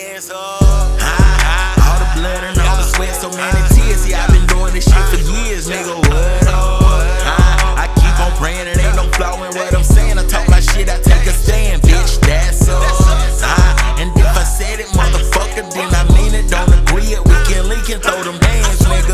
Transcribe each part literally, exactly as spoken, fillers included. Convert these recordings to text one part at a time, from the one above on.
hands up. All the blood and all the sweat, so many tears. See, I've been doing this shit for years, nigga. What up? I keep on praying, it ain't no flaw in what I'm saying. I talk my shit, I take a stand, bitch. That's up. And if I said it, motherfucker, then I mean it. Don't agree it, we can link and throw them bands, nigga.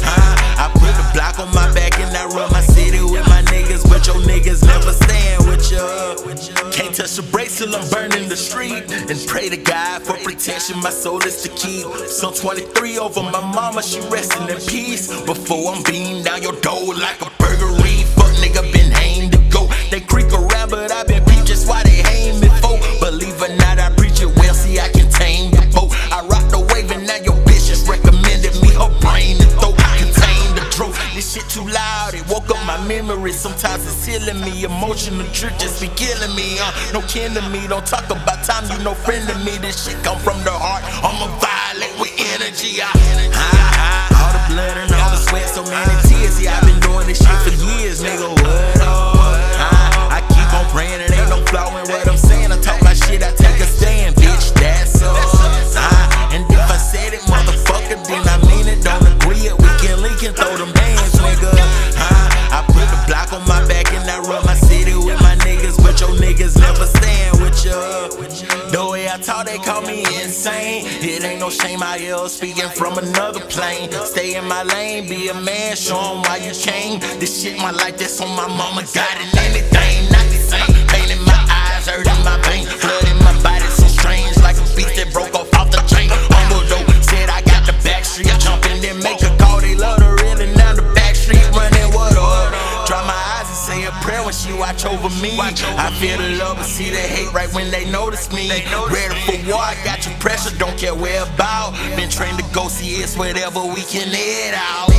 I put the block on my back and I run my city with my niggas, but your niggas never stand with ya. Can't touch the brakes till I'm burning the street. And pray to God for protection, my soul is to keep. Some twenty-three over my mama, she resting in peace. Before I'm beating down your door like a burglary. Fuck nigga been hanged to go. They creep around, but I been peep just why they hang me for. Believe it or not, I preach it well, see I can tame the boat. I rock the wave and now your bitch just recommended me her brain to throw. Contain the truth, this shit too loud, it woke up my memory. Sometimes it's healing me, emotional trip just be killing me. Uh, no kin to me, don't talk about time, you no friend to me. This shit come from the heart, I'ma violate with energy. I, I, I, all the blood and all the sweat, so many tears. See, I've been doing this shit for years, nigga. What up? I, I keep on praying, it ain't no flaw in what I'm saying. I talk my shit, I take a stand, bitch. That's up. I, and if I said it, motherfucker, then I mean it. Don't agree it, we can link and throw them bands, nigga. I, I put the block on my back and I run my city with my niggas, but your niggas never stand with ya. The way I talk, they call me insane. It ain't no shame, I yell speaking from another plane. Stay in my lane, be a man, show 'em why you came. This shit my life, that's on my mama, got it, anything, not the same. Pain in my eyes, hurt in my veins, blood in my body, so strange, like a beast that broke off off the chain. Humble though, said I got the back street, jumping then make a call, they love to reel, and now the back street running, what up? Dry my eyes and say a prayer when she watch over me. I feel the love but see the hate right when they notice me. Ready for war, I got your pressure, don't care where about. Been trained to go see it's whatever we can head out.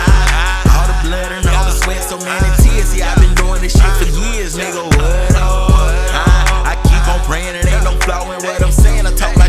All the blood and all the sweat, so many tears. See, I've been doing this shit for years, nigga. What up? I keep on praying, it ain't no flaw in what I'm saying. I talk